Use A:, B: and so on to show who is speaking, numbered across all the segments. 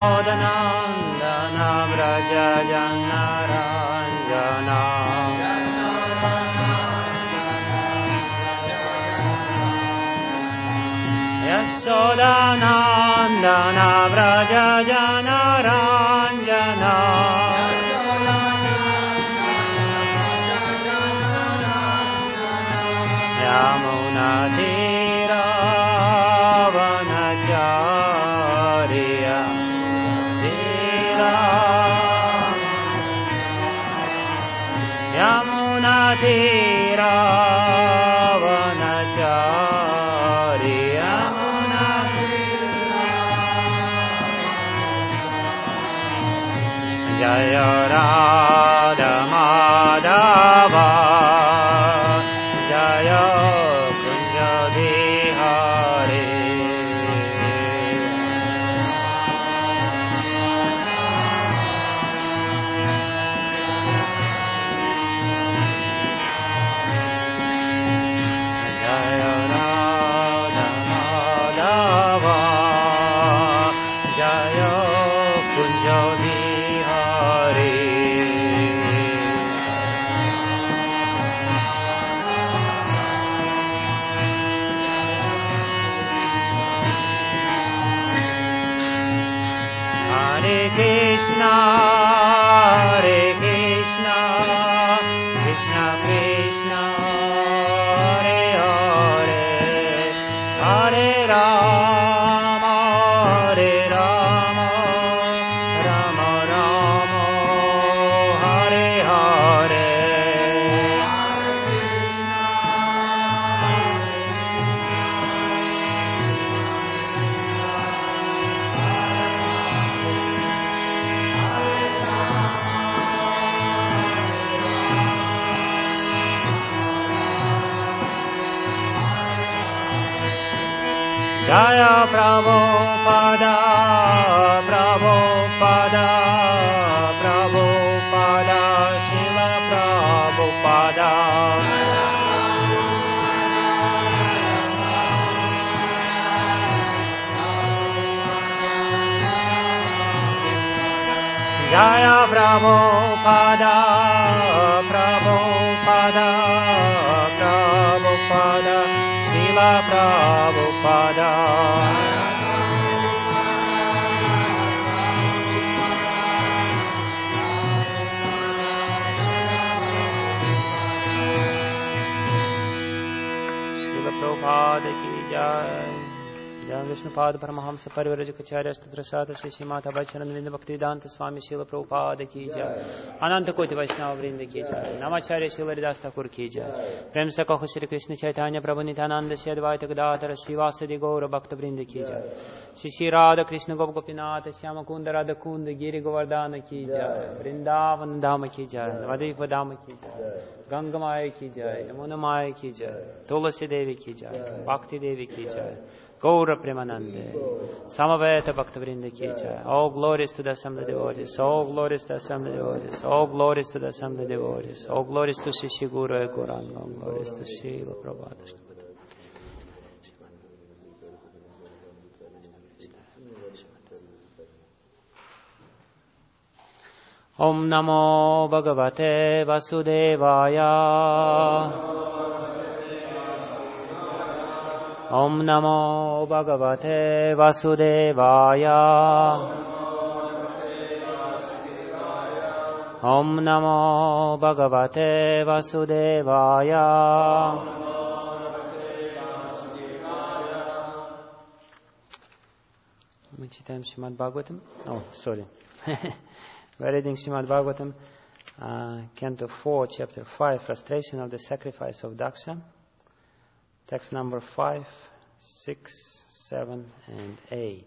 A: Nandana Vraja Janaranjana Yasodanandana Vraja Janaranjana Yamunatira Vanacharya Yamunatira Vanacharya Jaya Radha Madhava Jaya Kunja Bihari Jaya Radha Madhava Jaya Kunja Bihari Hare Krishna, Krishna Krishna, Hare Hare, Hare Rama, Rama Rama, Hare Hare. Jaya Prabhupada, Prabhupada, Prabhupada, Śrīla Prabhupada. Jaya Prabhupada, Prabhupada, Prabhupada, Śrīla Prabhupada. Śrīla Prabhupada ki jai. Jai Vishnupada Paramahamsa Parivrajacharya Stadrasata Shri Mata Vacharananda Bhaktivedanta Swami Śrīla Prabhupada ki jai. Ananta Koti Vaishnava Vrinda ki jai. Namacharya Śrīla Haridas Thakur ki jai. Prem se Kaho Shri Krishna Chaitanya Prabhu Nityananda Shri Advaita Gadadhara Srivasadi Gaura Bhakta Vrinda ki jai. Shri Radha Krishna Gop Gopinath Shyama Kunda Radha Kunda Giri Govardhana ki jai. Vrindavan Dhama ki jai. Navadvipa Dhama ki jai. Ganga Maya ki jai. Yamuna Maya ki jai. Tulasi Devi ki jai. Bhakti Devi ki jai. Gaura Premanande, Samaveta Bhaktavrinda ki jai. All glories to the assembly devotees. All glories to the assembly devotees. All glories to the assembly devotees. All glories to Shri Guru Gauranga. All glories to Srila Prabhupada. Om Namo Bhagavate Vasudevaya. Om Namo Bhagavate Vasudevaya. Om Namo Bhagavate Vasudevaya. Мы читаем Шримад Бхагаватам. Oh, sorry. We're reading Shrimad Bhagavatam, Canto 4, Chapter 5, Frustration of the Sacrifice of Daksha. Text number 5, 6, 7, and 8.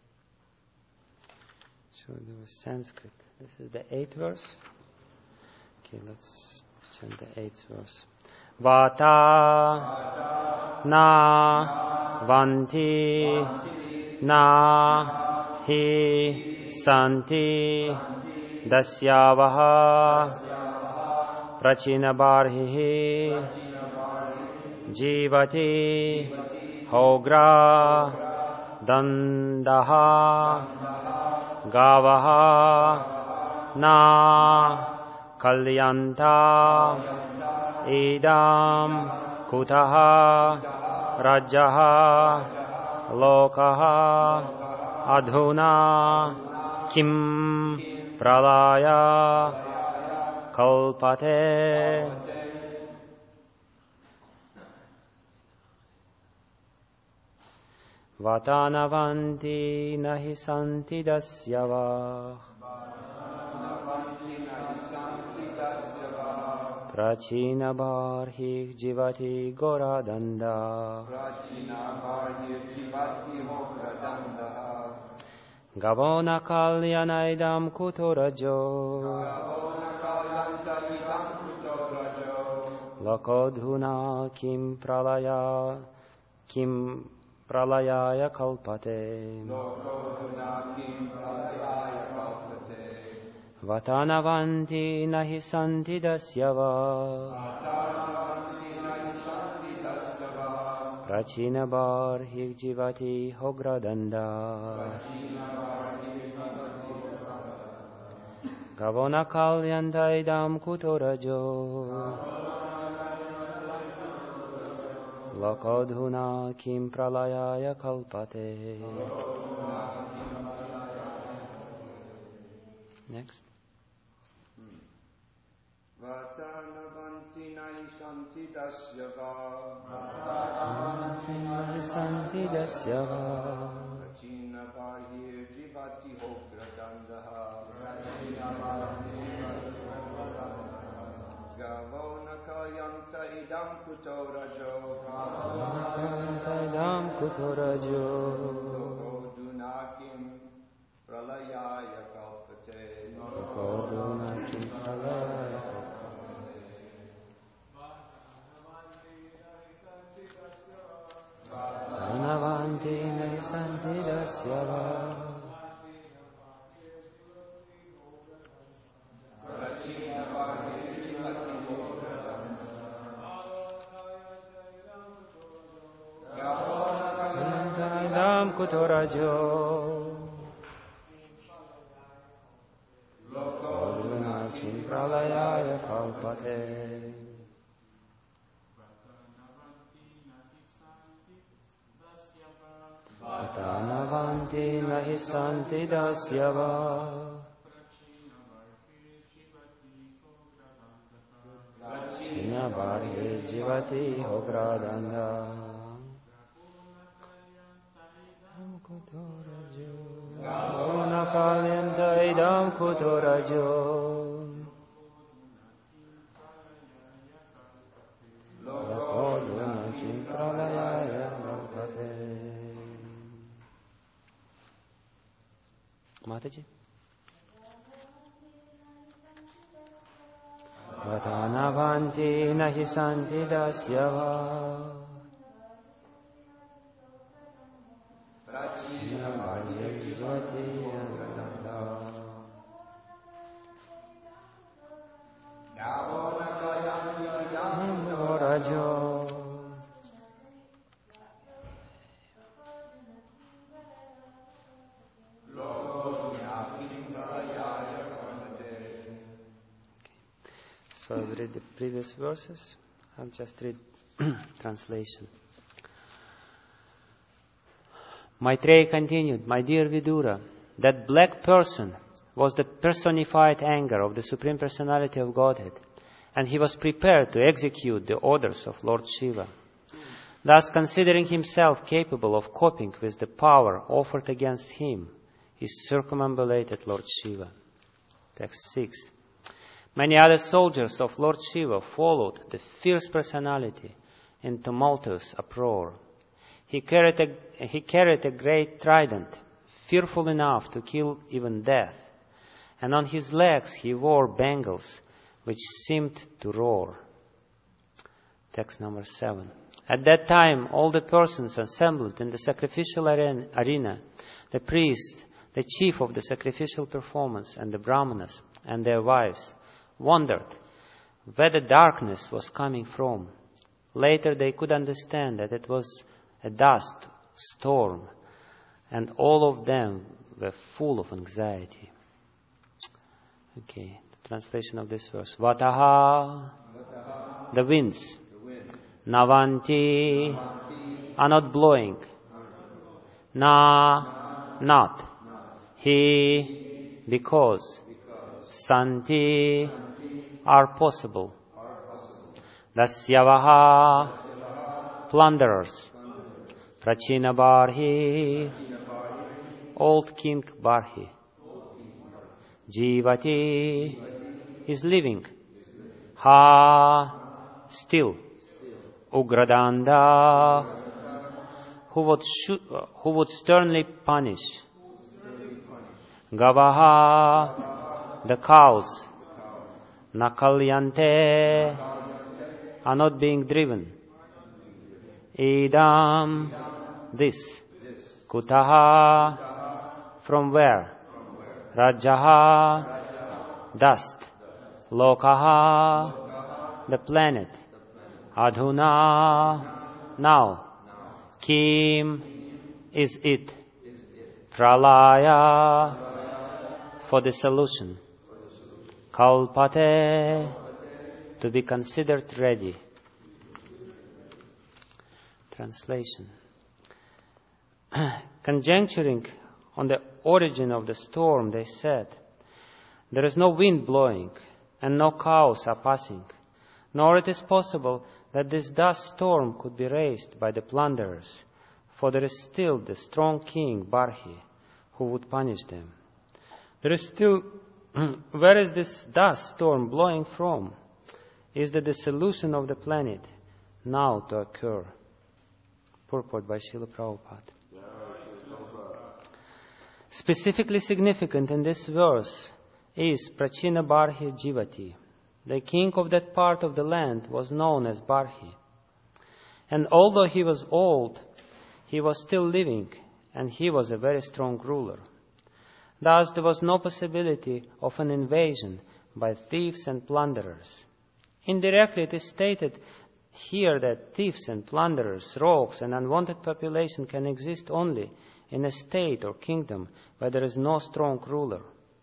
A: So there was Sanskrit. This is the 8th verse. Okay, let's chant the 8th verse. Vata na vanti na hi santi dasyavaha prachina barhihi jivati hogra dandaha Gavaha na kalyanta idam kutaha rajaha lokaha adhuna kim pralaya kalpate. Vatanavanti nahi santi dasyava prachina barhi jivati goradanda Gavona kalyanaidam kutorajo Lakodhuna kim pralayaya kalpate Vatanavanti nahi santi dasyava Prachina barhi jivati hogradanda Gavona kalyantaidam kutorajo Lakodhuna kim pralayaya kalpate. Next.
B: Vatanavanti nahi santi dasyava
A: Santi dasyava
B: Prachina bahir jivati hogradandaha Gavona kalyanta idam kutorajo Lakodhuna kim pralayaya kalpate
A: Vatanavanti nahi santi dasyava Kutorajo Lakodhuna kim pralayaya kalpate Vatanavanti nahi santi dasyava Prachina barhi jivati hogradanda Gavona kalyantaidam kutorajo Lakodhuna kim pralayaya kalpate. Mataji. Vatanavanti nahi santi dasyava Prachina barhi jivati hogradanda
B: Gavona kalyantaidam
A: kutorajo So I'll read the previous verses. I'll just read translation. Maitreya continued, My dear Vidura, that black person was the personified anger of the Supreme Personality of Godhead, and he was prepared to execute the orders of Lord Shiva. Thus, considering himself capable of coping with the power offered against him, he circumambulated Lord Shiva. Text 6. Many other soldiers of Lord Shiva followed the fierce personality in tumultuous uproar. He carried a great trident, fearful enough to kill even death, and on his legs he wore bangles which seemed to roar. Text number 7. At that time, all the persons assembled in the sacrificial arena, the priest, the chief of the sacrificial performance, and the brahmanas and their wives, wondered where the darkness was coming from. Later they could understand that it was a dust storm, and all of them were full of anxiety. Okay, the translation of this verse. Vataha, the winds. Navanti, are not blowing. Na, not. He, because. Santi, are possible. Dasyavaha, plunderers. Prachina Barhi, old King Barhi. Jivati is living. Ha, still. Ugradanda, who would sternly punish. Gavaha, the cows. Nakalyante, are not being driven. Idam, this. Kutaha, from where? Rajaha, dust. Lokaha, the planet. Adhuna, now. Kim, is it. Pralaya, for the solution. Kalpate, to be considered ready. Translation. Conjecturing on the origin of the storm, they said, there is no wind blowing, and no cows are passing, nor it is possible that this dust storm could be raised by the plunderers, for there is still the strong king Barhi, who would punish them. There is still, where is this dust storm blowing from? Is the dissolution of the planet now to occur? Purport by Srila Prabhupada. Specifically significant in this verse is Prachina Barhi Jivati. The king of that part of the land was known as Barhi. And although he was old, he was still living, and he was a very strong ruler. Thus, there was no possibility of an invasion by thieves and plunderers. Indirectly, it is stated here that thieves and plunderers, rogues, and unwanted population can exist only in a state or kingdom where there is no strong ruler.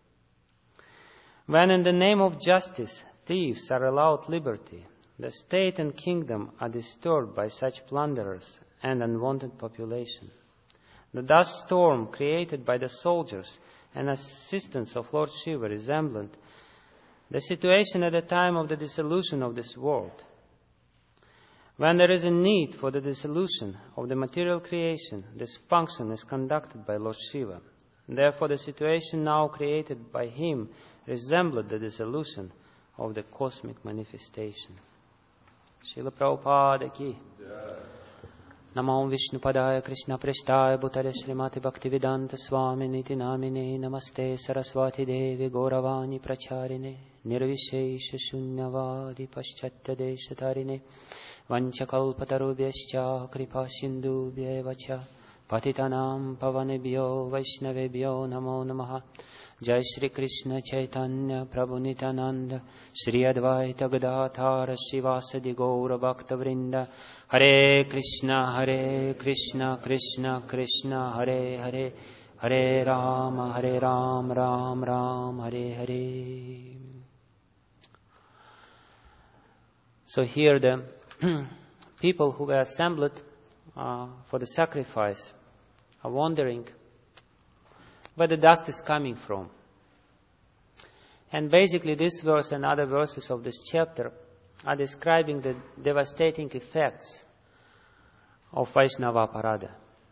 A: When in the name of justice thieves are allowed liberty, the state and kingdom are disturbed by such plunderers and unwanted population. The dust storm created by the soldiers and assistance of Lord Shiva resembled the situation at the time of the dissolution of this world. When there is a need for the dissolution of the material creation, this function is conducted by Lord Shiva. Therefore, the situation now created by him resembled the dissolution of the cosmic manifestation. Srila Prabhupada ki. Namo Vishnu Padaya Krishna Preshtaya Bhutale Srimati Bhaktivedanta Swami Niti Namine Namaste Saraswati Devi Gauravani Pracharine Nirvishesha Shunyavadi Paschatya Deshatarine Vanchakalpatarubhyascha Kripa Sindubhyevacha Patitanam Pavanebhyo Vaishnavebhyo Namo Namaha Jai Shri Krishna Chaitanya Prabhu Nityananda Shri Advaita Gadadhara Srivasadi Gaura Bhakta Vrinda Hare Krishna Krishna Krishna Hare Hare Hare Rama Ram Ram Hare Hare. So here the people who were assembled for the sacrifice are wondering where the dust is coming from. And basically this verse and other verses of this chapter are describing the devastating effects of Vaishnava Aparada.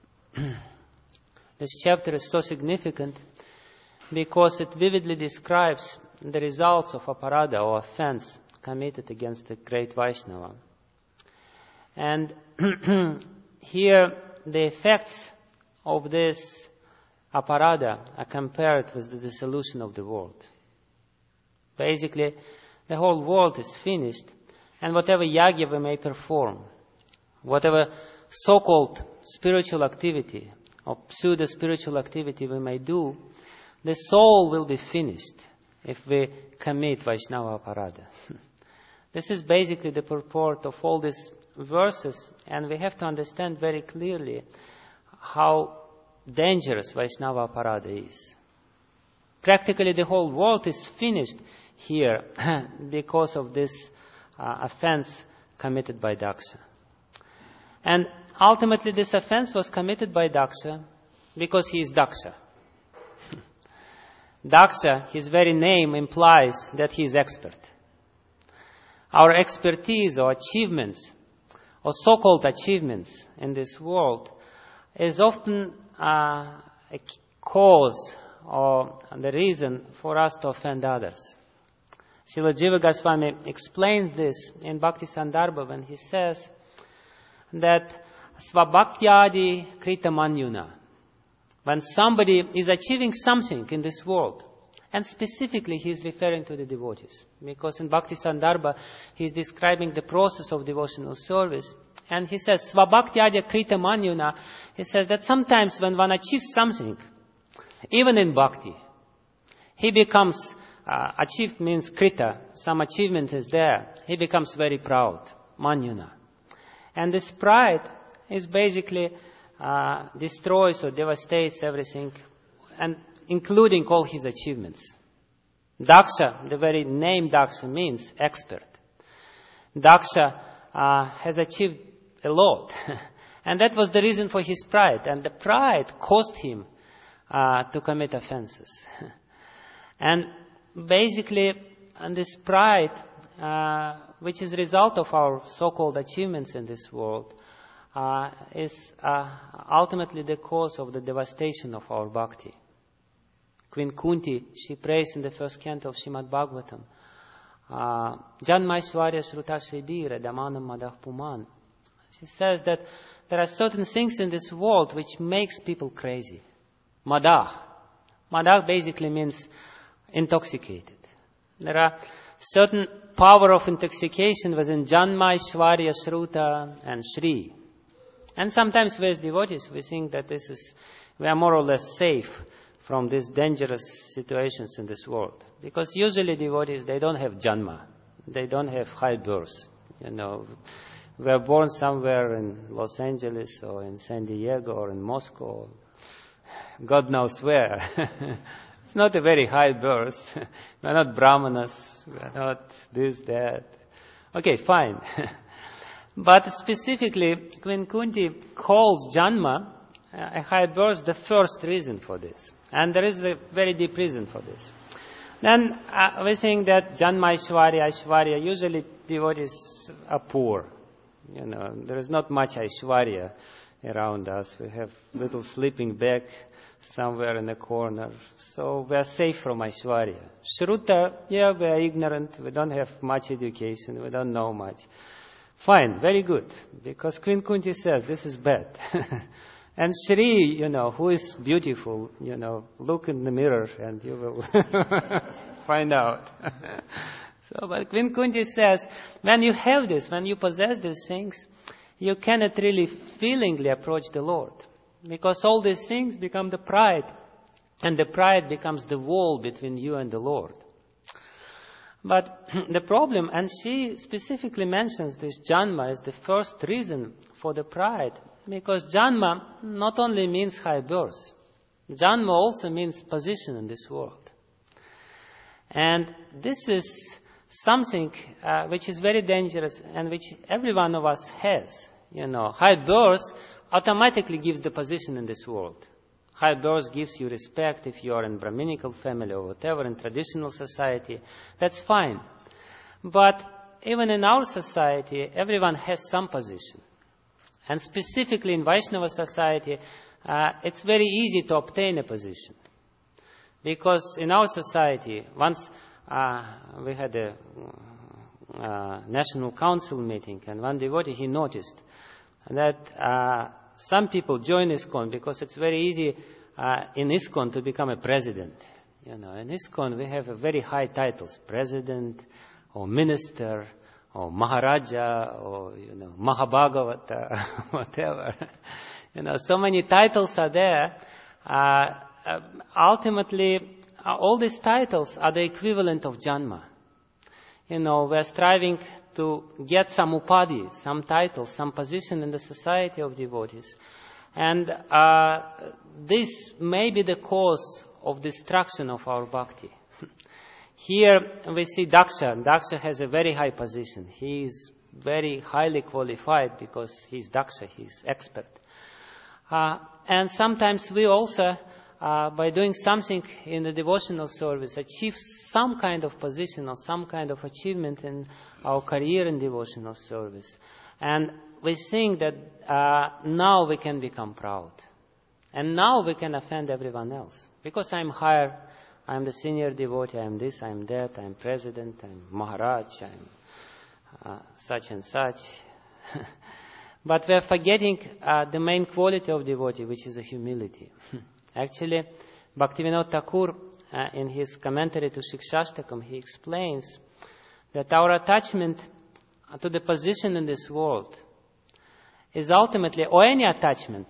A: This chapter is so significant because it vividly describes the results of Aparada or offense committed against the great Vaishnava. And here the effects of this Aparada are compared with the dissolution of the world. Basically, the whole world is finished, and whatever yagya we may perform, whatever so-called spiritual activity or pseudo-spiritual activity we may do, the soul will be finished if we commit Vaishnava Aparada. This is basically the purport of all these verses, and we have to understand very clearly how dangerous Vaishnava Aparadha is. Practically the whole world is finished here because of this offense committed by Daksha. And ultimately this offense was committed by Daksha because he is Daksha. Daksha, his very name implies that he is expert. Our expertise or achievements, or so-called achievements in this world, is often a cause or the reason for us to offend others. Srila Jiva Goswami explains this in Bhakti Sandarbha when he says that Svabhaktyadi Kritamanyuna. When somebody is achieving something in this world, and specifically he is referring to the devotees, because in Bhakti Sandarbha he is describing the process of devotional service, and he says Svabhaktyadi Kritamanyuna. He says that sometimes when one achieves something, even in bhakti, he becomes, achieved means krita, some achievement is there, he becomes very proud, manyuna. And this pride is basically destroys or devastates everything, and including all his achievements. Daksha, the very name Daksha means expert. Daksha has achieved a lot, and that was the reason for his pride, and the pride caused him to commit offenses. And basically, and this pride, which is a result of our so-called achievements in this world, is ultimately the cause of the devastation of our bhakti. Queen Kunti, she prays in the first canto of Srimad Bhagavatam, Janmaishwarya Shruta Shibira Damanam Madah Puman. She says that there are certain things in this world which makes people crazy. Madah. Madah basically means intoxicated. There are certain power of intoxication within Janma, Ishwarya, Shruta and Shri. And sometimes we as devotees, we think that we are more or less safe from these dangerous situations in this world. Because usually devotees, they don't have Janma. They don't have high birth. We are born somewhere in Los Angeles or in San Diego or in Moscow. God knows where. It's not a very high birth. We are not brahmanas. We are not this, that. Okay, fine. But specifically, Queen Kunti calls Janma, a high birth, the first reason for this. And there is a very deep reason for this. Then we think that Janma Aishwarya, usually devotees are poor. There is not much Aishwarya around us. We have little sleeping bag somewhere in the corner. So we are safe from Aishwarya. Shruta, we are ignorant. We don't have much education. We don't know much. Fine, very good. Because Queen Kunti says this is bad. And Shri, who is beautiful, look in the mirror and you will find out. But Queen Kunti says, when you have this, when you possess these things, you cannot really feelingly approach the Lord. Because all these things become the pride. And the pride becomes the wall between you and the Lord. But the problem, and she specifically mentions this Janma as the first reason for the pride. Because Janma not only means high birth. Janma also means position in this world. And this is something which is very dangerous and which every one of us has. High birth automatically gives the position in this world. High birth gives you respect if you are in Brahminical family or whatever, in traditional society. That's fine. But even in our society, everyone has some position. And specifically in Vaishnava society, it's very easy to obtain a position. Because in our society, once we had a national council meeting, and one devotee, he noticed that some people join ISKCON because it's very easy in ISKCON to become a president. In ISKCON we have a very high titles, president or minister or Maharaja or Mahabhagavata, whatever. So many titles are there. Ultimately, all these titles are the equivalent of Janma. We're striving to get some upadhi, some title, some position in the society of devotees. And this may be the cause of destruction of our bhakti. Here we see Daksha. Daksha has a very high position. He is very highly qualified because he's Daksha, he's expert. And sometimes we also, by doing something in the devotional service, achieve some kind of position or some kind of achievement in our career in devotional service. And we think that now we can become proud. And now we can offend everyone else. Because I'm higher, I'm the senior devotee, I'm this, I'm that, I'm president, I'm Maharaj, I'm such and such. But we are forgetting the main quality of devotee, which is a humility. Actually, Bhaktivinoda Thakur, in his commentary to Shikshashtakam, he explains that our attachment to the position in this world is ultimately, or any attachment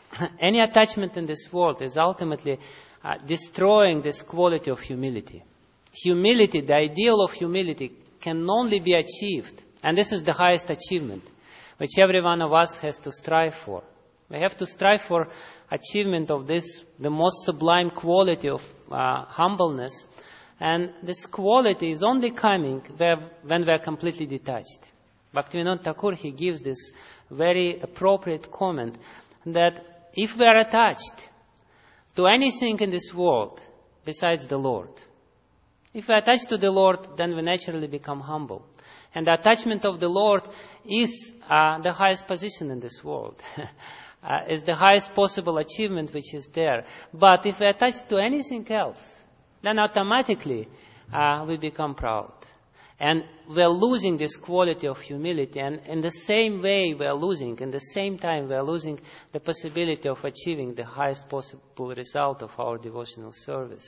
A: in this world is ultimately destroying this quality of humility. Humility, the ideal of humility, can only be achieved, and this is the highest achievement, which every one of us has to strive for. We have to strive for achievement of this, the most sublime quality of humbleness, and this quality is only coming when we are completely detached. Bhaktivinoda Thakur, he gives this very appropriate comment that if we are attached to anything in this world besides the Lord, if we are attached to the Lord, then we naturally become humble. And the attachment of the Lord is the highest position in this world, is the highest possible achievement which is there. But if we attach to anything else, then automatically we become proud. And we are losing this quality of humility. And in the same way in the same time we are losing the possibility of achieving the highest possible result of our devotional service.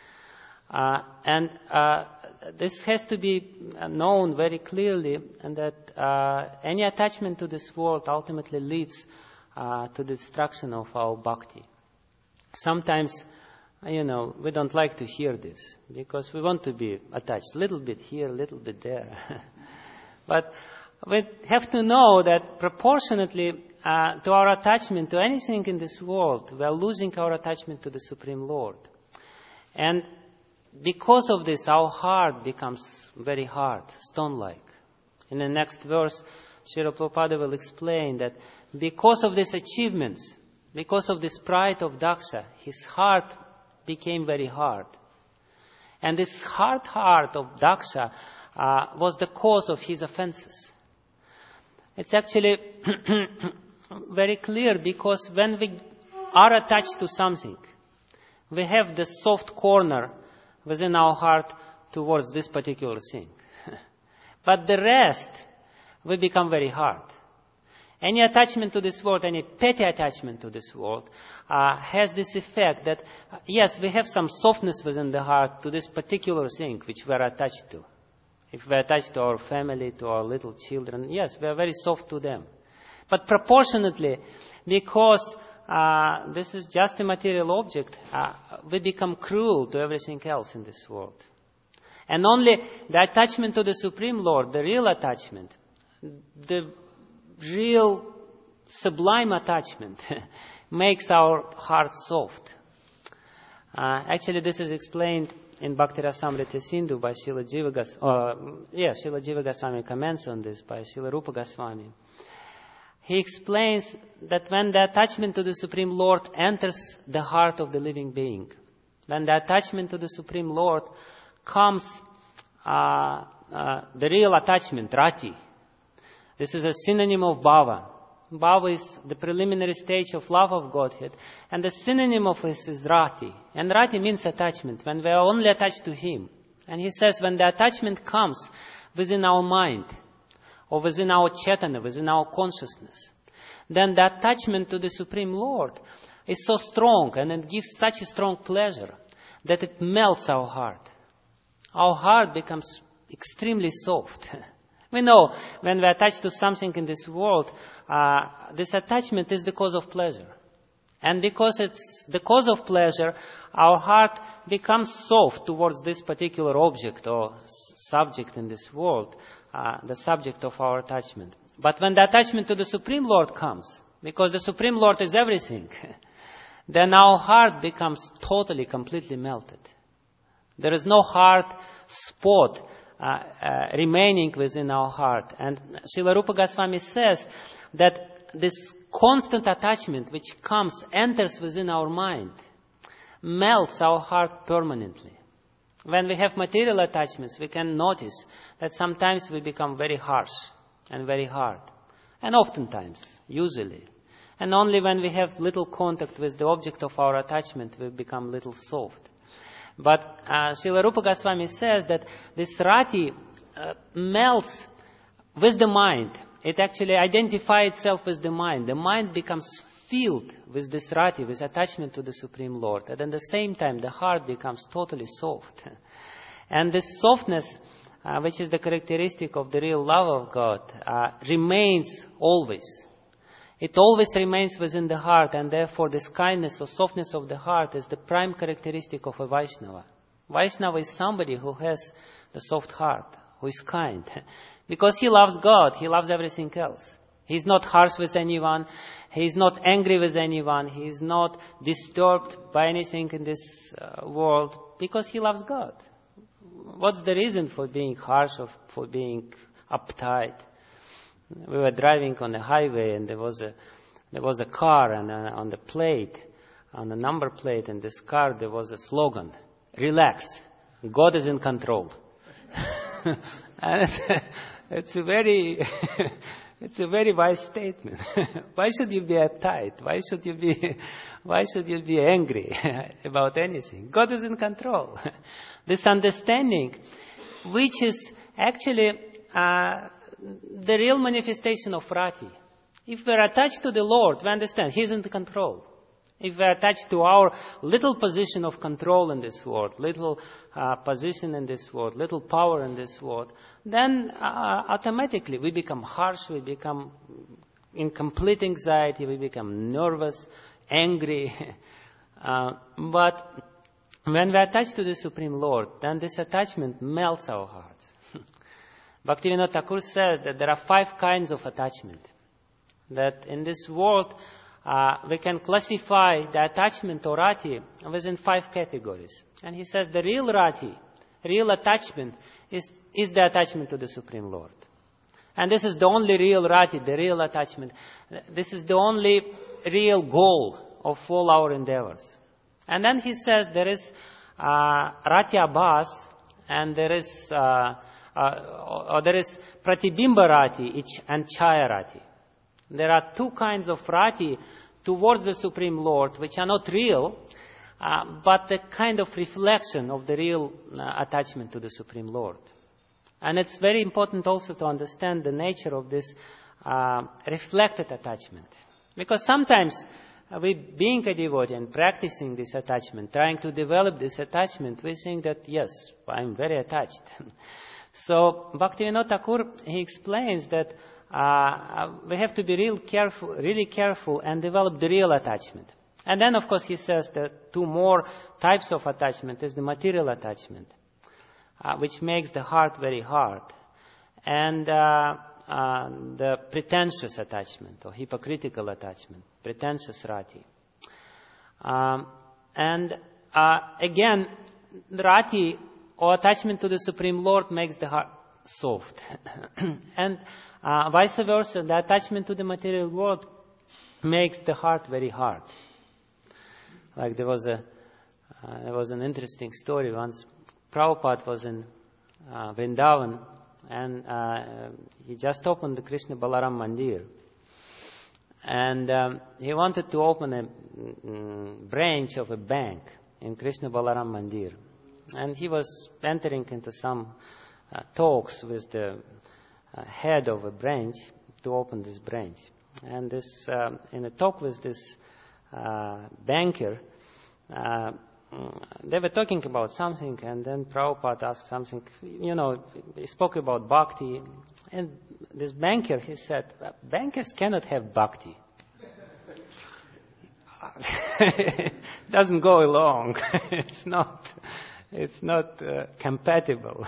A: And this has to be known very clearly, and that any attachment to this world ultimately leads to the destruction of our bhakti. Sometimes, we don't like to hear this, because we want to be attached a little bit here, a little bit there. But we have to know that proportionately to our attachment to anything in this world, we are losing our attachment to the Supreme Lord. And because of this, our heart becomes very hard, stone-like. In the next verse, Srila Prabhupada will explain that because of these achievements, because of this pride of Daksha, his heart became very hard. And this hard heart of Daksha was the cause of his offenses. It's actually very clear, because when we are attached to something, we have the soft corner within our heart towards this particular thing. But the rest, we become very hard. Any attachment to this world, any petty attachment to this world, has this effect that, yes, we have some softness within the heart to this particular thing which we are attached to. If we are attached to our family, to our little children, yes, we are very soft to them. But proportionately, because this is just a material object, we become cruel to everything else in this world. And only the attachment to the Supreme Lord, the real attachment, the real sublime attachment, makes our heart soft. Actually, this is explained in Bhakti Rasamrita Sindhu by Srila Jiva Goswami. Srila Jiva Goswami comments on this by Srila Rupa Goswami. He explains that when the attachment to the Supreme Lord enters the heart of the living being, when the attachment to the Supreme Lord comes, the real attachment, rati. This is a synonym of bhava. Bhava is the preliminary stage of love of Godhead, and the synonym of this is rati. And rati means attachment, when we are only attached to Him. And he says when the attachment comes within our mind, or within our chetana, within our consciousness, then the attachment to the Supreme Lord is so strong, and it gives such a strong pleasure that it melts our heart. Our heart becomes extremely soft. We know when we are attached to something in this world, this attachment is the cause of pleasure. And because it's the cause of pleasure, our heart becomes soft towards this particular object or subject in this world, the subject of our attachment. But when the attachment to the Supreme Lord comes, because the Supreme Lord is everything, then our heart becomes totally, completely melted. There is no hard spot remaining within our heart. And Srila Rupa Goswami says that this constant attachment which enters within our mind, melts our heart permanently. When we have material attachments, we can notice that sometimes we become very harsh and very hard. And oftentimes, usually. And only when we have little contact with the object of our attachment, we become little soft. But Srila Rupa Goswami says that this rati melts with the mind. It actually identifies itself with the mind. The mind becomes filled with this rati, with attachment to the Supreme Lord. And at the same time, the heart becomes totally soft. And this softness, which is the characteristic of the real love of God, remains always. It always remains within the heart, and therefore this kindness or softness of the heart is the prime characteristic of a Vaishnava. Vaishnava is somebody who has the soft heart, who is kind. Because he loves God, he loves everything else. He's not harsh with anyone, he's not angry with anyone, he's not disturbed by anything in this world, because he loves God. What's the reason for being harsh or for being uptight? We were driving on the highway, and there was a car, and on the plate, on the number plate in this car, there was a slogan: "Relax, God is in control." And it's a very wise statement. Why should you be uptight? Why should you be angry about anything? God is in control. This understanding, which is actually the real manifestation of rati. If we're attached to the Lord, we understand He's in control. If we're attached to our little position of control in this world, little position in this world, little power in this world, then automatically we become harsh, we become in complete anxiety, we become nervous, angry. But when we're attached to the Supreme Lord, then this attachment melts our hearts. Bhaktivinoda Thakur says that there are 5 kinds of attachment. That in this world, we can classify the attachment or rati within 5 categories. And he says the real rati, real attachment, is the attachment to the Supreme Lord. And this is the only real rati, the real attachment. This is the only real goal of all our endeavors. And then he says there is rati abhas, and there is pratibimba rati and chaya rati. There are 2 kinds of rati towards the Supreme Lord, which are not real, but a kind of reflection of the real attachment to the Supreme Lord. And it's very important also to understand the nature of this reflected attachment. Because sometimes we, being a devotee and practicing this attachment, trying to develop this attachment, we think that, yes, I'm very attached. So Bhaktivinoda Thakur, he explains that we have to be really careful and develop the real attachment. And then, of course, he says that 2 more types of attachment is the material attachment, which makes the heart very hard, and the pretentious attachment or hypocritical attachment, pretentious rati. Again, the rati or attachment to the Supreme Lord makes the heart soft. And vice versa, the attachment to the material world makes the heart very hard. Like there was an interesting story once. Prabhupada was in Vrindavan, and he just opened the Krishna Balaram Mandir. And he wanted to open a branch of a bank in Krishna Balaram Mandir. And he was entering into some talks with the head of a branch to open this branch. And this, in a talk with this banker, they were talking about something, and then Prabhupada asked something. He spoke about bhakti, and this banker, he said, bankers cannot have bhakti. It doesn't go along. It's not compatible.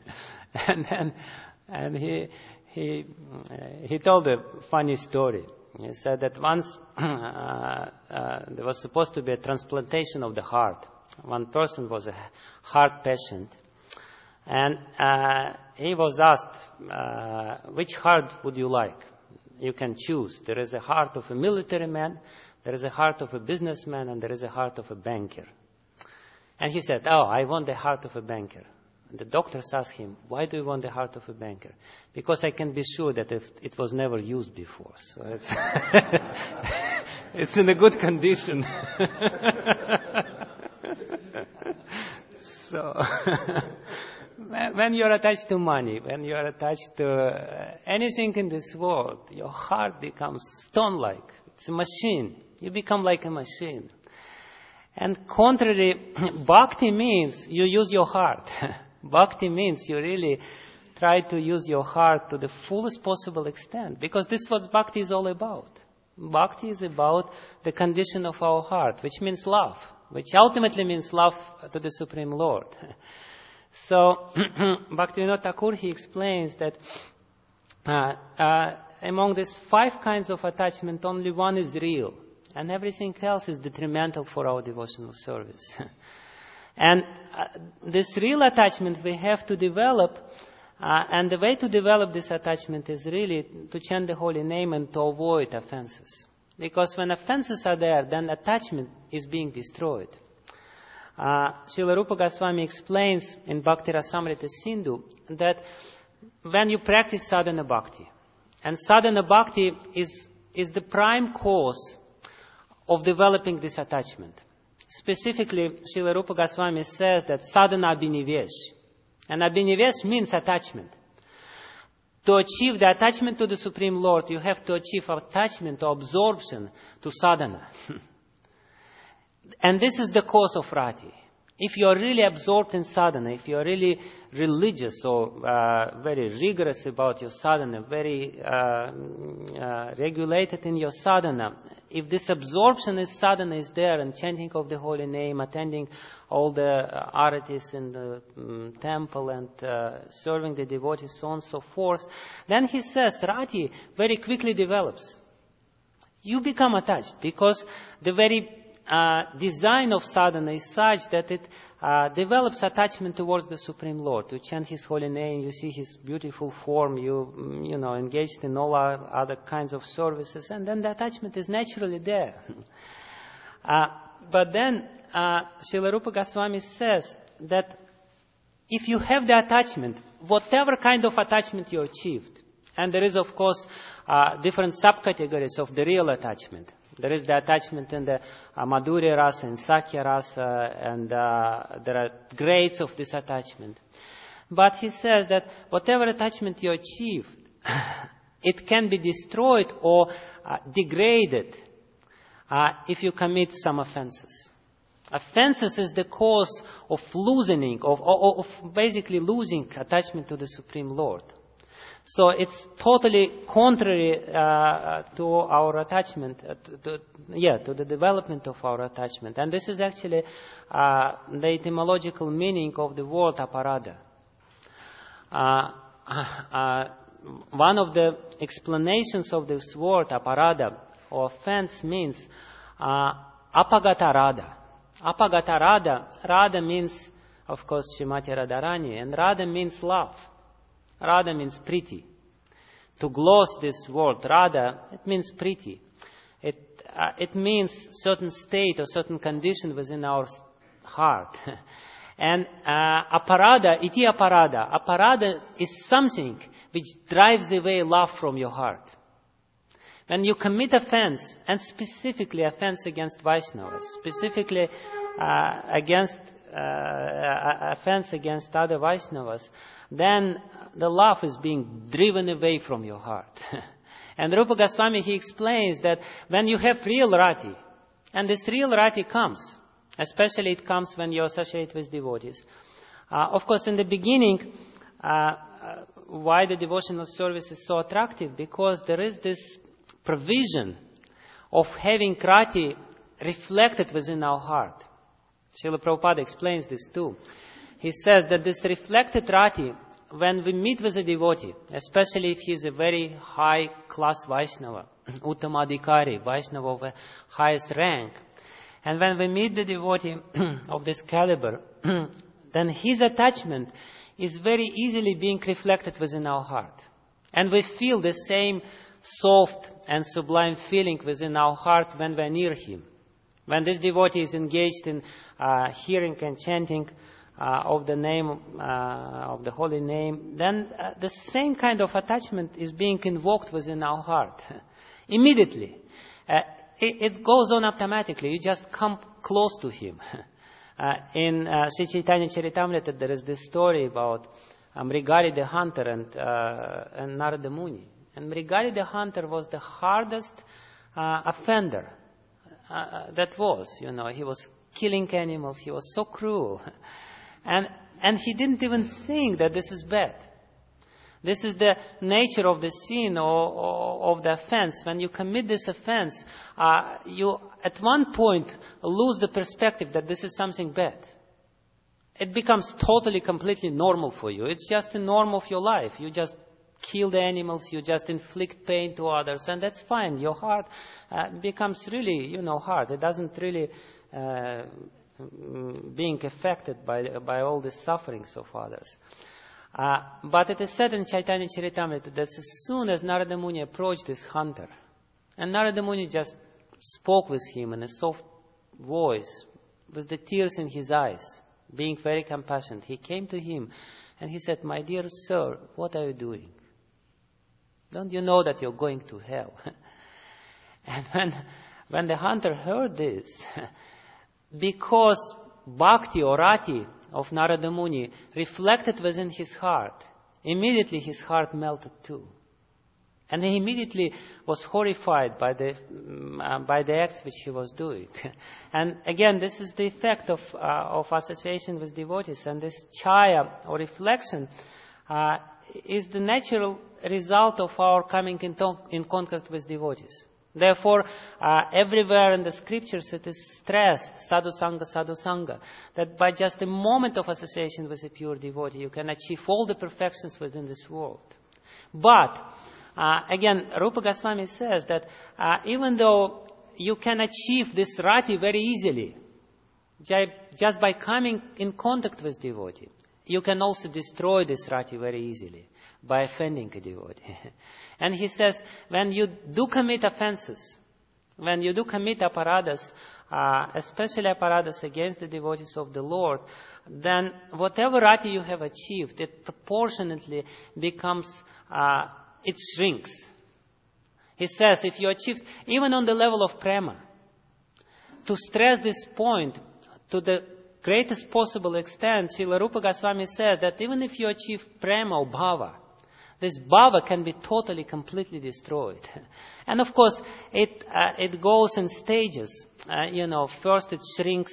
A: And he told a funny story. He said that once there was supposed to be a transplantation of the heart. One person was a heart patient. And he was asked, which heart would you like? You can choose. There is a heart of a military man, there is a heart of a businessman, and there is a heart of a banker. And he said, I want the heart of a banker. And the doctors asked him, why do you want the heart of a banker? Because I can be sure that it was never used before. So it's, it's in a good condition. So, when you're attached to money, when you're attached to anything in this world, your heart becomes stone-like. It's a machine. You become like a machine. And contrary, bhakti means you use your heart. Bhakti means you really try to use your heart to the fullest possible extent. Because this is what bhakti is all about. Bhakti is about the condition of our heart, which means love, which ultimately means love to the Supreme Lord. So, Bhaktivinoda Thakur, he explains that among these 5 kinds of attachment, only one is real. And everything else is detrimental for our devotional service. And this real attachment we have to develop, and the way to develop this attachment is really to chant the holy name and to avoid offenses. Because when offenses are there, then attachment is being destroyed. Srila Rupa Goswami explains in Bhakti Rasamrita Sindhu that when you practice sadhana bhakti, and sadhana bhakti is the prime cause of developing this attachment. Specifically, Srila Rupa Goswami says that sadhana abhinivesh. And abhinivesh means attachment. To achieve the attachment to the Supreme Lord, you have to achieve attachment or absorption to sadhana. And this is the cause of rati. If you are really absorbed in sadhana, if you are really religious or very rigorous about your sadhana, very regulated in your sadhana, if this absorption in sadhana is there and chanting of the holy name, attending all the aratis in the temple and serving the devotees, so on and so forth, then he says rati very quickly develops. You become attached because the very design of sadhana is such that it develops attachment towards the Supreme Lord. You chant His holy name, you see His beautiful form, you know, engaged in all other kinds of services, and then the attachment is naturally there. But then Srila Rupa Goswami says that if you have the attachment, whatever kind of attachment you achieved, and there is of course different subcategories of the real attachment. There is the attachment in the Madhurya Rasa and Sakya Rasa, and there are grades of this attachment. But he says that whatever attachment you achieve, it can be destroyed or degraded if you commit some offenses. Offenses is the cause of loosening, of basically losing attachment to the Supreme Lord. So it's totally contrary to our attachment, to the development of our attachment. And this is actually the etymological meaning of the word aparada. One of the explanations of this word aparada, or offense, means apagata rada. Apagata rada, rada means, of course, Srimati Radharani, and rada means love. Radha means pretty. To gloss this word, Radha, it means pretty. It means certain state or certain condition within our heart. And aparada, iti aparada. Aparada is something which drives away love from your heart. When you commit offense, and specifically offense against Vaishnavas, specifically offense against other Vaishnavas, then the love is being driven away from your heart. And Rupa Goswami, he explains that when you have real rati, and this real rati comes, especially it comes when you associate with devotees. Of course, in the beginning, why the devotional service is so attractive? Because there is this provision of having rati reflected within our heart. Srila Prabhupada explains this too. He says that this reflected rati, when we meet with a devotee, especially if he is a very high-class Vaishnava, Uttamadhikari, Vaishnava of the highest rank. And when we meet the devotee of this caliber, then his attachment is very easily being reflected within our heart. And we feel the same soft and sublime feeling within our heart when we are near him. When this devotee is engaged in hearing and chanting of the name, of the holy name, then the same kind of attachment is being invoked within our heart. Immediately. It goes on automatically. You just come close to him. In Sri Chaitanya Charitamrita, there is this story about Mrigari the hunter and Narada Muni. And Mrigari the hunter was the hardest offender that was. He was killing animals. He was so cruel. And he didn't even think that this is bad. This is the nature of the sin or of the offense. When you commit this offense, you at one point lose the perspective that this is something bad. It becomes totally, completely normal for you. It's just the norm of your life. You just kill the animals, you just inflict pain to others, and that's fine. Your heart becomes really, hard. It doesn't really being affected by all the sufferings of others. But it is said in Chaitanya Charitamrita that as soon as Narada Muni approached this hunter, and Narada Muni just spoke with him in a soft voice, with the tears in his eyes, being very compassionate, he came to him and he said, "My dear sir, what are you doing? Don't you know that you're going to hell?" And when the hunter heard this, because bhakti or rati of Narada Muni reflected within his heart, immediately his heart melted too. And he immediately was horrified by the acts which he was doing. And again, this is the effect of association with devotees. And this chaya, or reflection, is the natural result of our coming in contact with devotees. Therefore, everywhere in the scriptures it is stressed, sadhusanga, that by just a moment of association with a pure devotee, you can achieve all the perfections within this world. But, again, Rupa Goswami says that even though you can achieve this rati very easily, just by coming in contact with devotee, you can also destroy this rati very easily by offending a devotee. And he says, when you do commit offenses, when you do commit aparadas, especially aparadas against the devotees of the Lord, then whatever rati you have achieved, it proportionately becomes, it shrinks. He says, if you achieved, even on the level of prema, to stress this point to the greatest possible extent, Srila Rupa Goswami says that even if you achieve prema or bhava, this bhava can be totally, completely destroyed. And of course, it goes in stages. First it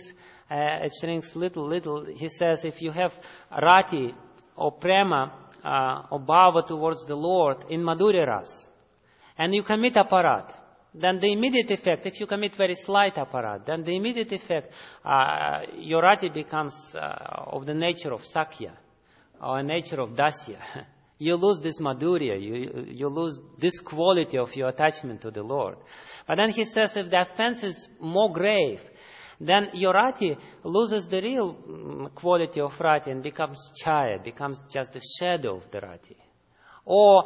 A: shrinks little. He says if you have rati or prema or bhava towards the Lord in Madhurya Ras, and you commit aparad, then the immediate effect, if you commit very slight aparad, then the immediate effect, your rati becomes of the nature of sakya, or a nature of dasya. You lose this madhurya, you lose this quality of your attachment to the Lord. But then he says if the offense is more grave, then your rati loses the real quality of rati and becomes chaya, becomes just a shadow of the rati. Or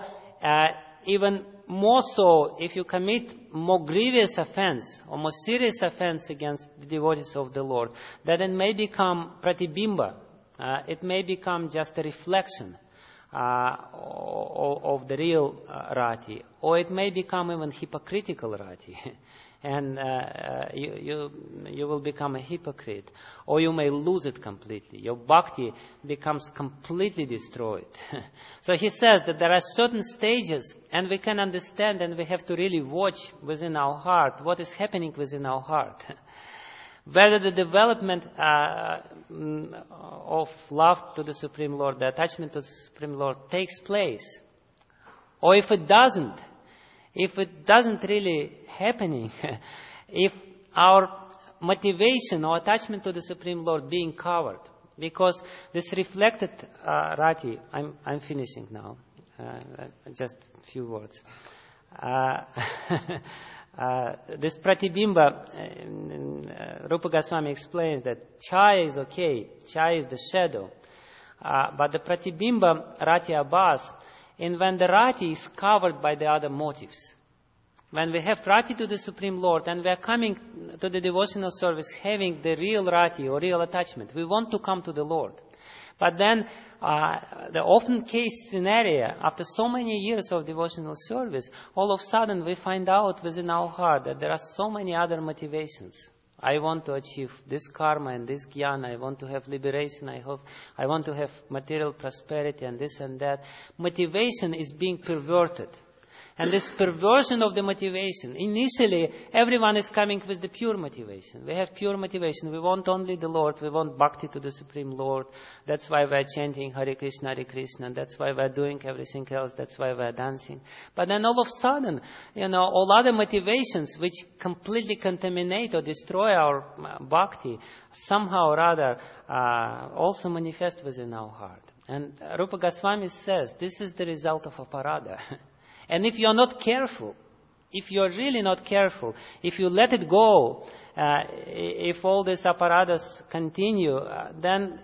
A: even more so, if you commit more grievous offense or more serious offense against the devotees of the Lord, then it may become pratibimba. It may become just a reflection of the real rati, or it may become even hypocritical rati, and you will become a hypocrite, or you may lose it completely. Your bhakti becomes completely destroyed. So he says that there are certain stages, and we can understand, and we have to really watch within our heart what is happening within our heart. Whether the development of love to the Supreme Lord, the attachment to the Supreme Lord takes place, or if it doesn't really happening, if our motivation or attachment to the Supreme Lord being covered, because this reflected rati, I'm finishing now, just a few words. This Pratibimba, Rupa Goswami explains that Chaya is okay, Chaya is the shadow, but the Pratibimba, Rati Abhas, and when the Rati is covered by the other motives. When we have Rati to the Supreme Lord and we are coming to the devotional service having the real Rati or real attachment, we want to come to the Lord. But then the often case scenario, after so many years of devotional service, all of a sudden we find out within our heart that there are so many other motivations. I want to achieve this karma and this jnana. I want to have liberation. I want to have material prosperity and this and that. Motivation is being perverted. And this perversion of the motivation, initially everyone is coming with the pure motivation. We have pure motivation. We want only the Lord. We want bhakti to the Supreme Lord. That's why we are chanting Hare Krishna, Hare Krishna. That's why we are doing everything else. That's why we are dancing. But then all of a sudden, all other motivations which completely contaminate or destroy our bhakti, somehow or other, also manifest within our heart. And Rupa Goswami says, this is the result of aparadha. And if you are not careful, if you are really not careful, if you let it go, if all these apparatus continue, then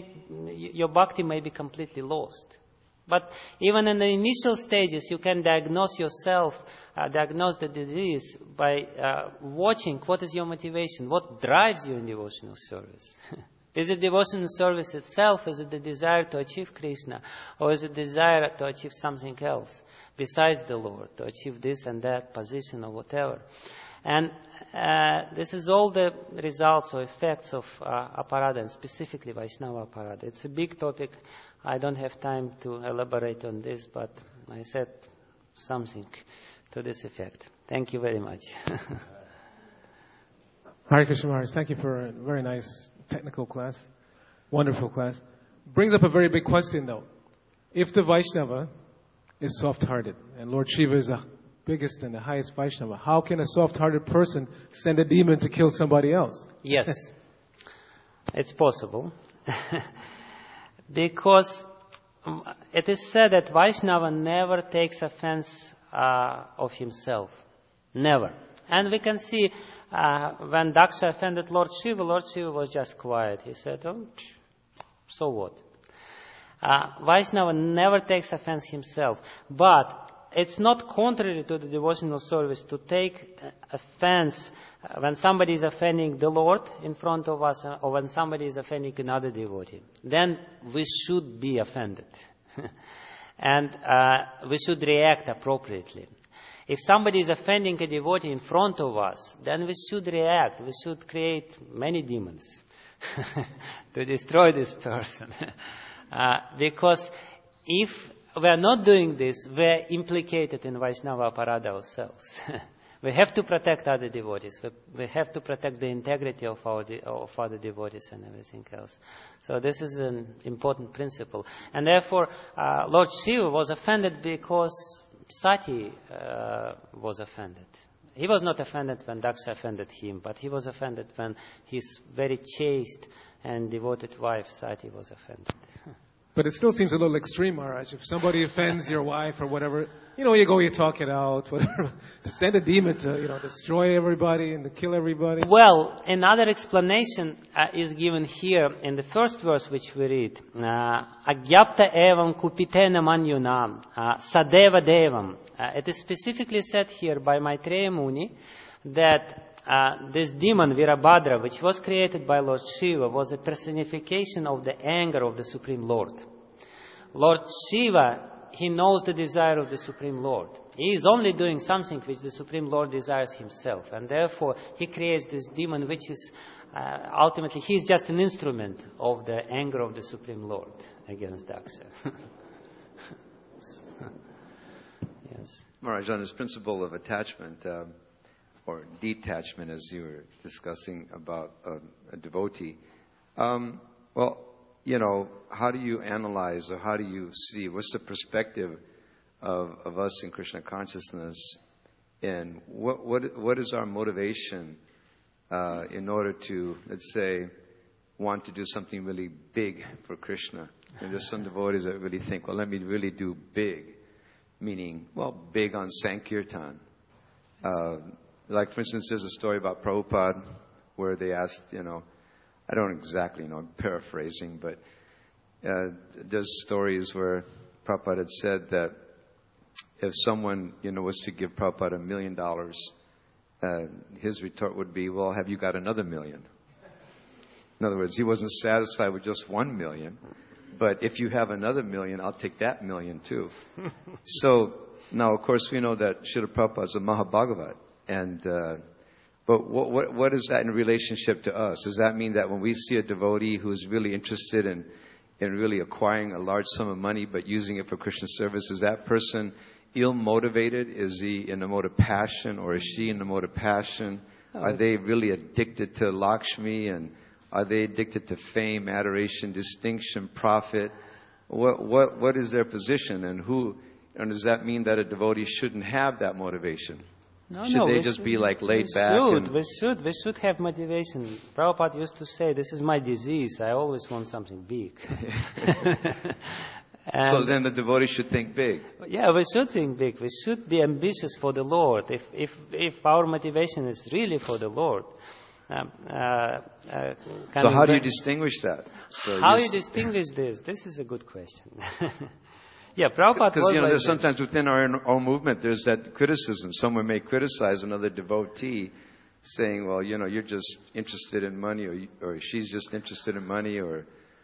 A: your bhakti may be completely lost. But even in the initial stages, you can diagnose yourself, diagnose the disease by watching what is your motivation, what drives you in devotional service. Is it devotional service itself? Is it the desire to achieve Krishna? Or is it desire to achieve something else besides the Lord? To achieve this and that position or whatever. And this is all the results or effects of aparadha, and specifically Vaishnava aparadha. It's a big topic. I don't have time to elaborate on this, but I said something to this effect. Thank you very much.
C: Hare Krishna Maharaj, thank you for a very nice technical class. Wonderful class. Brings up a very big question though. If the Vaishnava is soft-hearted, and Lord Shiva is the biggest and the highest Vaishnava, how can a soft-hearted person send a demon to kill somebody else?
A: Yes, it's possible. Because it is said that Vaishnava never takes offense of himself. Never. And we can see when Daksha offended Lord Shiva was just quiet. He said, oh, so what? Vaishnava never takes offense himself. But it's not contrary to the devotional service to take offense when somebody is offending the Lord in front of us or when somebody is offending another devotee. Then we should be offended. And we should react appropriately. If somebody is offending a devotee in front of us, then we should react. We should create many demons to destroy this person. Because if we are not doing this, we are implicated in Vaishnava aparadha ourselves. We have to protect other devotees. We have to protect the integrity of other devotees and everything else. So this is an important principle. And therefore, Lord Shiva was offended because Sati was offended. He was not offended when Daksha offended him, but he was offended when his very chaste and devoted wife Sati was offended.
C: But it still seems a little extreme, Maharaj. If somebody offends your wife or whatever, you go, you talk it out, whatever. Send a demon to, destroy everybody and to kill everybody.
A: Well, another explanation is given here in the first verse which we read. Agyapta evam kupitena manyunam sadeva devam. It is specifically said here by Maitreya Muni that this demon Virabhadra, which was created by Lord Shiva, was a personification of the anger of the Supreme Lord. Lord Shiva, he knows the desire of the Supreme Lord. He is only doing something which the Supreme Lord desires himself. And therefore, he creates this demon which is, ultimately, he is just an instrument of the anger of the Supreme Lord against Daksha. Yes.
D: Maharaj, on this principle of attachment, or detachment, as you were discussing about a devotee. How do you analyze or how do you see, what's the perspective of us in Krishna consciousness, and what is our motivation in order to, let's say, want to do something really big for Krishna? And there's some devotees that really think, well, let me really do big. meaning, well, big on Sankirtan. Like, for instance, there's a story about Prabhupada where they asked, I don't exactly know, I'm paraphrasing, but there's stories where Prabhupada had said that if someone, was to give Prabhupada $1 million, his retort would be, well, have you got another million? In other words, he wasn't satisfied with just 1 million, but if you have another million, I'll take that million too. So now, of course, we know that Srila Prabhupada is a Mahabhagavat, but what is that in relationship to us? Does that mean that when we see a devotee who's really interested in really acquiring a large sum of money but using it for Krishna service, is that person ill-motivated? Is he in a mode of passion, or is she in a mode of passion? Are they really addicted to Lakshmi, and are they addicted to fame, adoration, distinction, profit? What is their position, and does that mean that a devotee shouldn't have that motivation? Should they just be like laid back?
A: We should have motivation. Prabhupada used to say, "This is my disease. I always want something big."
D: So then the devotee should think big.
A: Yeah, we should think big. We should be ambitious for the Lord. If our motivation is really for the Lord.
D: So how do you distinguish that?
A: How you distinguish this? This is a good question. Yeah, Prabhupada.
D: Because there's sometimes within our own movement, there's that criticism. Someone may criticize another devotee, saying, "Well, you're just interested in money, or she's just interested in money, or."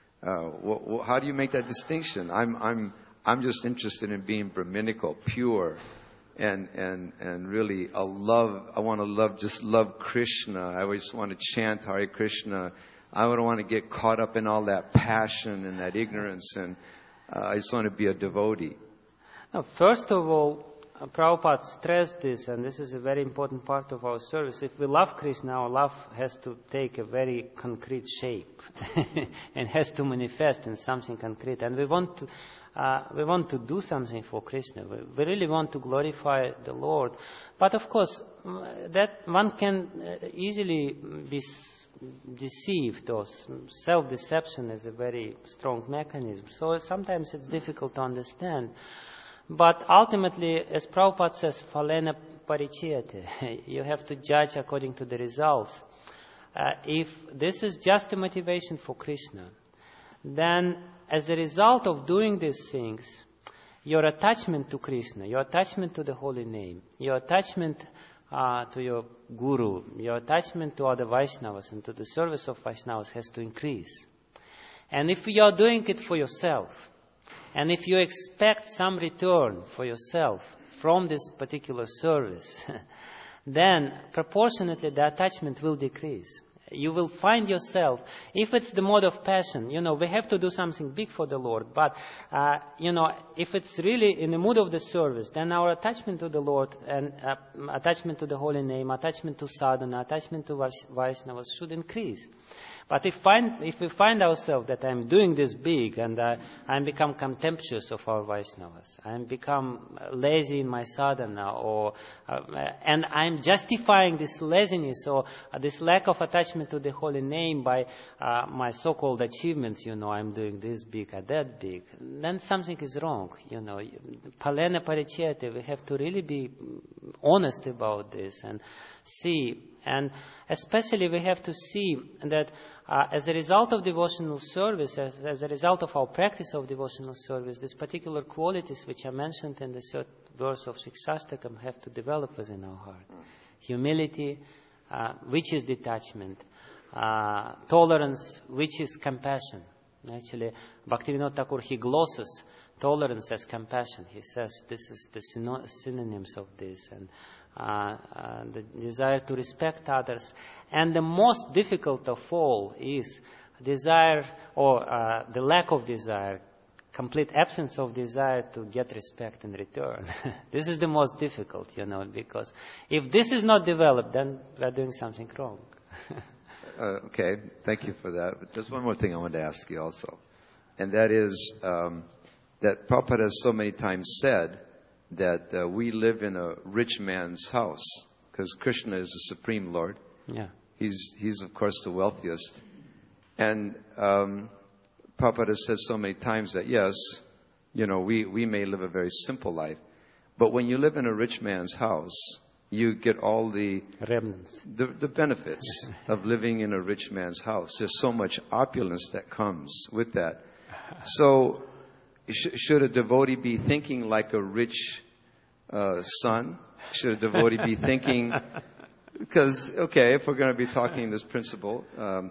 D: How do you make that distinction? I'm just interested in being Brahminical, pure, and really I want to love Krishna. I always want to chant Hare Krishna. I don't want to get caught up in all that passion and that ignorance, and I just want to be a devotee.
A: Now, first of all, Prabhupada stressed this, and this is a very important part of our service. If we love Krishna, our love has to take a very concrete shape and has to manifest in something concrete. And we want to do something for Krishna. We really want to glorify the Lord. But of course, that one can easily be deceived, or self-deception is a very strong mechanism. So sometimes it's difficult to understand. But ultimately, as Prabhupada says, phalena parichyate, you have to judge according to the results. If this is just a motivation for Krishna, then as a result of doing these things, your attachment to Krishna, your attachment to the holy name, your attachment to your guru, your attachment to other Vaishnavas and to the service of Vaishnavas has to increase. And if you are doing it for yourself, and if you expect some return for yourself from this particular service, then proportionately the attachment will decrease. You will find yourself, if it's the mode of passion, we have to do something big for the Lord, but, if it's really in the mood of the service, then our attachment to the Lord and attachment to the holy name, attachment to sadhana, attachment to Vaishnavas should increase. But if we find ourselves that I'm doing this big and I'm become contemptuous of our Vaishnavas, I'm become lazy in my sadhana, and I'm justifying this laziness or this lack of attachment to the holy name by my so-called achievements, I'm doing this big or that big, then something is wrong. Phalena parichyate, we have to really be honest about this and see. And especially we have to see that as a result of devotional service, as a result of our practice of devotional service, these particular qualities which are mentioned in the third verse of Shikshastakam have to develop within our heart. Humility, which is detachment. Tolerance, which is compassion. Actually, Bhaktivinoda Thakur, he glosses tolerance as compassion. He says this is the synonyms of this. And the desire to respect others. And the most difficult of all is desire, or the lack of desire, complete absence of desire to get respect in return. This is the most difficult, because if this is not developed, then we're doing something wrong.
D: Okay, thank you for that. But there's one more thing I wanted to ask you also. And that is that Prabhupada has so many times said that we live in a rich man's house, because Krishna is the Supreme Lord.
A: Yeah.
D: He's of course the wealthiest. And Prabhupada has said so many times that yes, we may live a very simple life, But when you live in a rich man's house, you get all the
A: Remnants.
D: the benefits of living in a rich man's house. There's so much opulence that comes with that. So, should a devotee be thinking like a rich son? Should a devotee be thinking? Because, okay, if we're going to be talking this principle,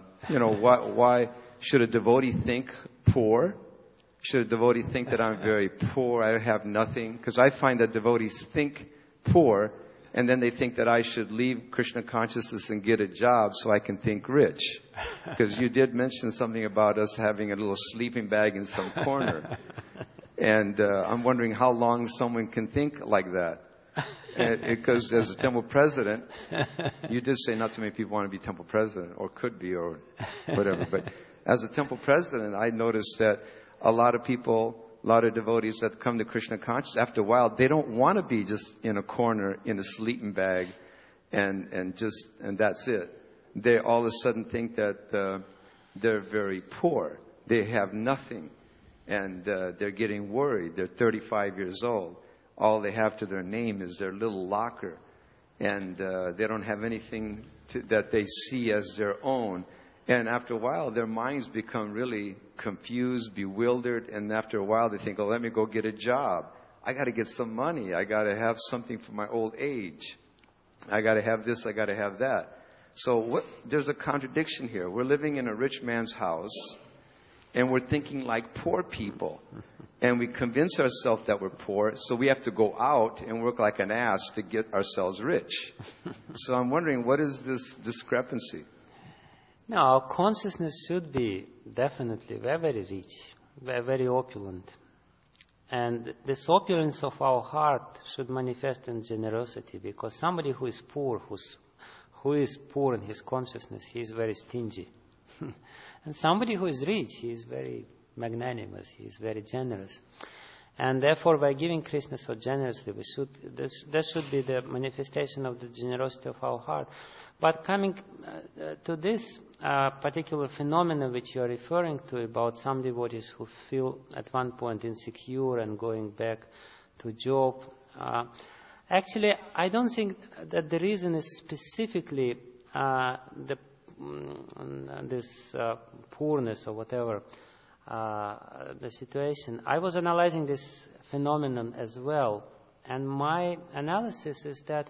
D: why should a devotee think poor? Should a devotee think that I'm very poor, I have nothing? Because I find that devotees think poor, and then they think that I should leave Krishna consciousness and get a job so I can think rich. Because you did mention something about us having a little sleeping bag in some corner. And I'm wondering how long someone can think like that. Because as a temple president, you did say not too many people want to be temple president, or could be, or whatever. But as a temple president, I noticed that a lot of people, a lot of devotees that come to Krishna consciousness, after a while, they don't want to be just in a corner in a sleeping bag and that's it. They all of a sudden think that they're very poor. They have nothing. And they're getting worried. They're 35 years old. All they have to their name is their little locker. And they don't have anything that they see as their own. And after a while, their minds become really confused, bewildered. And after a while, they think, oh, let me go get a job. I got to get some money. I got to have something for my old age. I got to have this. I got to have that. So there's a contradiction here. We're living in a rich man's house, and we're thinking like poor people. And we convince ourselves that we're poor, so we have to go out and work like an ass to get ourselves rich. So I'm wondering, what is this discrepancy?
A: No, our consciousness should be definitely very rich, very opulent. And this opulence of our heart should manifest in generosity, because somebody who is poor, who is poor in his consciousness, he is very stingy. And somebody who is rich, he is very magnanimous, he is very generous. And therefore, by giving Krishna so generously, that should be the manifestation of the generosity of our heart. But coming to this particular phenomenon which you are referring to, about some devotees who feel at one point insecure and going back to job, actually, I don't think that the reason is specifically this poorness or whatever the situation. I was analyzing this phenomenon as well, and my analysis is that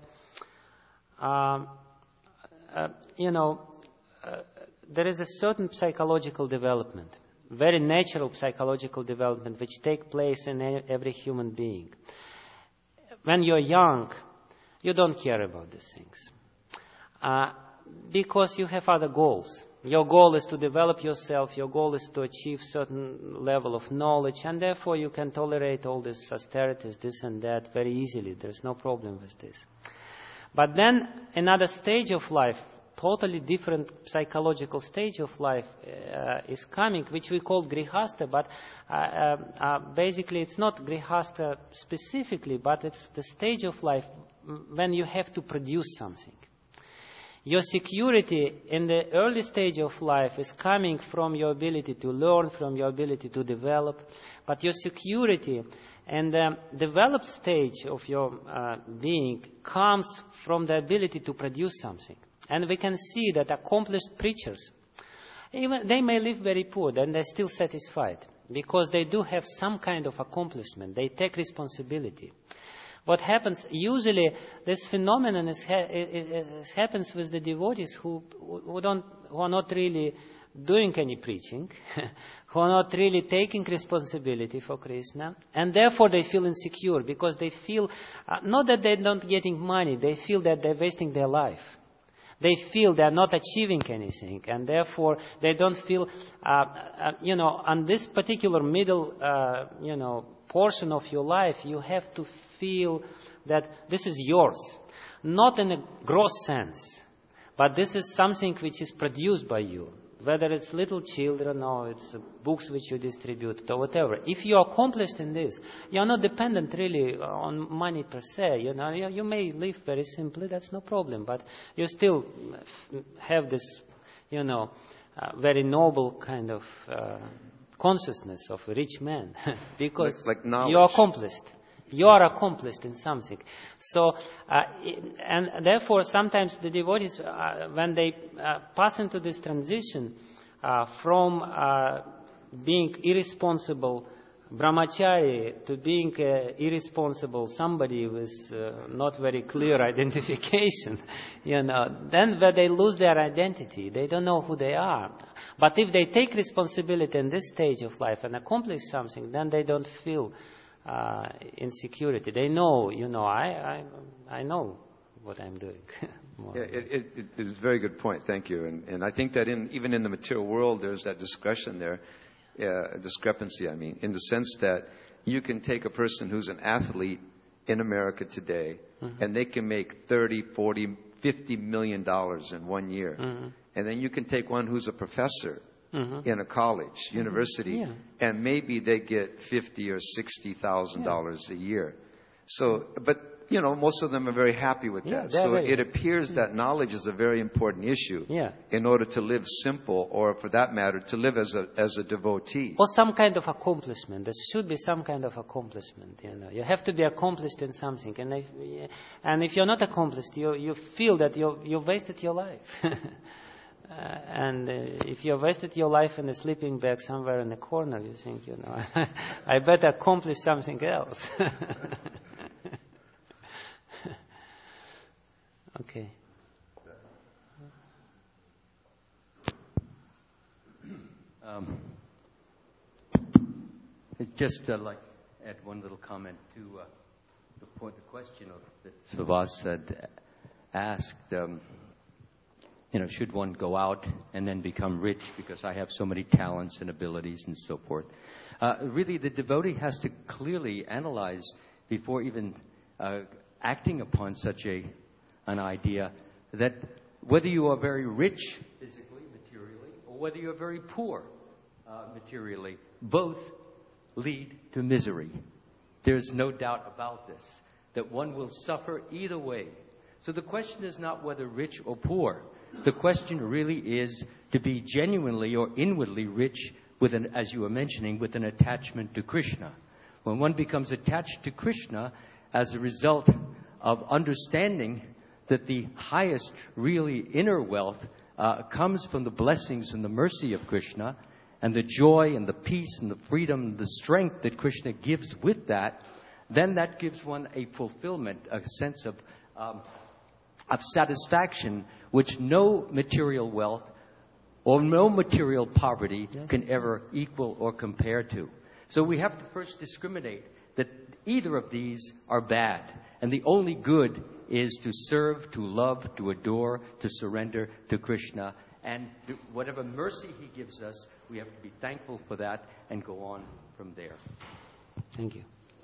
A: there is a certain psychological development, very natural psychological development, which takes place in every human being. When you're young, you don't care about these things, because you have other goals. Your goal is to develop yourself, your goal is to achieve certain level of knowledge, and therefore you can tolerate all these austerities, this and that, very easily. There's no problem with this. But then another stage of life, totally different psychological stage of life is coming, which we call grihasta, but basically it's not grihasta specifically, but it's the stage of life when you have to produce something. Your security in the early stage of life is coming from your ability to learn, from your ability to develop. But your security in the developed stage of your being comes from the ability to produce something. And we can see that accomplished preachers, even they may live very poor, and they're still satisfied, because they do have some kind of accomplishment. They take responsibility. What happens, usually this phenomenon happens with the devotees who are not really doing any preaching, who are not really taking responsibility for Krishna, and therefore they feel insecure, because they feel, not that they're not getting money, they feel that they're wasting their life. They feel they're not achieving anything, and therefore they don't feel, on this particular middle, portion of your life, you have to feel that this is yours. Not in a gross sense, but this is something which is produced by you. Whether it's little children or it's books which you distribute or whatever. If you are accomplished in this, you are not dependent really on money per se. You may live very simply, that's no problem. But you still have this, very noble kind of consciousness of a rich man because
D: like
A: you are accomplished. You are accomplished in something. So, and therefore, sometimes the devotees, when they pass into this transition from being irresponsible brahmachari to being irresponsible somebody with not very clear identification, then where they lose their identity, they don't know who they are. But if they take responsibility in this stage of life and accomplish something, then they don't feel insecurity. They know, I know what I'm doing.
D: It is a very good point. Thank you. And I think that even in the material world, there's that discussion there. Discrepancy, in the sense that you can take a person who's an athlete in America today, and they can make $30, $40, $50 million in 1 year. And then you can take one who's a professor in a college, university, and maybe they get $50,000 or $60,000 a year. So, but most of them are very happy with that. So it appears that knowledge is a very important issue in order to live simple, or for that matter, to live as a devotee.
A: Or some kind of accomplishment. There should be some kind of accomplishment. You have to be accomplished in something. And if you're not accomplished, you feel that you wasted your life. And if you wasted your life in a sleeping bag somewhere in the corner, you think, I better accomplish something else. Okay.
E: Just like add one little comment to the question that Savas had asked. Should one go out and then become rich because I have so many talents and abilities and so forth? Really, the devotee has to clearly analyze before even acting upon such an idea, that whether you are very rich physically, materially, or whether you are very poor materially, both lead to misery. There's no doubt about this, that one will suffer either way. So the question is not whether rich or poor. The question really is to be genuinely or inwardly rich as you were mentioning, with an attachment to Krishna. When one becomes attached to Krishna as a result of understanding that the highest, really inner wealth comes from the blessings and the mercy of Krishna, and the joy and the peace and the freedom and the strength that Krishna gives with that, then that gives one a fulfillment, a sense of satisfaction, which no material wealth or no material poverty can ever equal or compare to. So we have to first discriminate that either of these are bad, and the only good is to serve, to love, to adore, to surrender to Krishna. And whatever mercy he gives us, we have to be thankful for that and go on from there.
A: Thank you.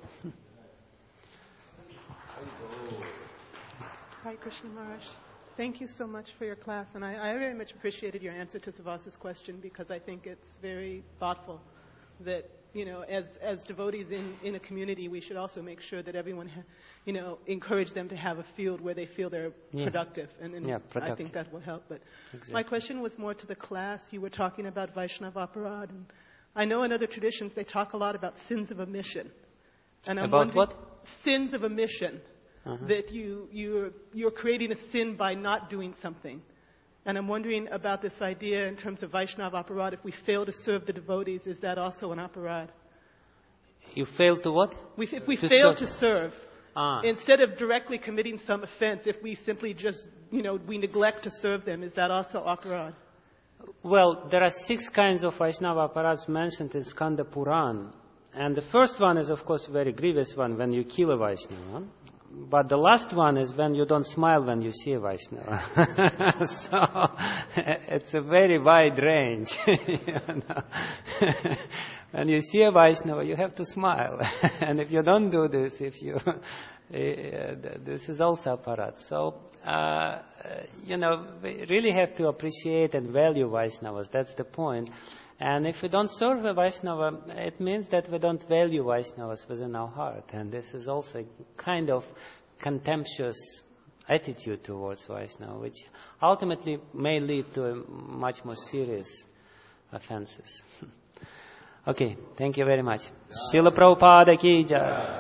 F: Hi, Krishna Maharaj. Thank you so much for your class. And I very much appreciated your answer to Savas's question, because I think it's very thoughtful that, as devotees in a community, we should also make sure that everyone, encourage them to have a field where they feel they're productive. And productive. I think that will help. But my question was more to the class. You were talking about Vaishnava Aparad. And I know in other traditions they talk a lot about sins of omission. And I'm
A: about what?
F: Sins of omission. That you're creating a sin by not doing something. And I'm wondering about this idea in terms of Vaishnava Aparad. If we fail to serve the devotees, is that also an aparad?
A: You fail to what?
F: If we fail to serve, instead of directly committing some offense, if we simply just, we neglect to serve them, is that also aparad?
A: Well, there are 6 kinds of Vaishnava Aparads mentioned in Skanda Puran. And the first one is, of course, a very grievous one, when you kill a Vaishnava. But the last one is when you don't smile when you see a Vaishnava. So it's a very wide range. When you see a Vaishnava, you have to smile. And if you don't do this, this is also aparad. So, we really have to appreciate and value Vaishnavas. That's the point. And if we don't serve a Vaishnava, it means that we don't value Vaishnavas within our heart. And this is also a kind of contemptuous attitude towards Vaishnava, which ultimately may lead to much more serious offenses. Okay, thank you very much. Srila Prabhupada ki jai.